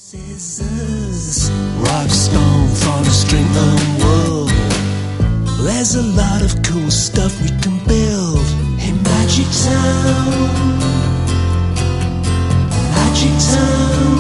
Scissors, rock, stone, thought, string, and wool. There's a lot of cool stuff we can build in Magic Town. Magic Town.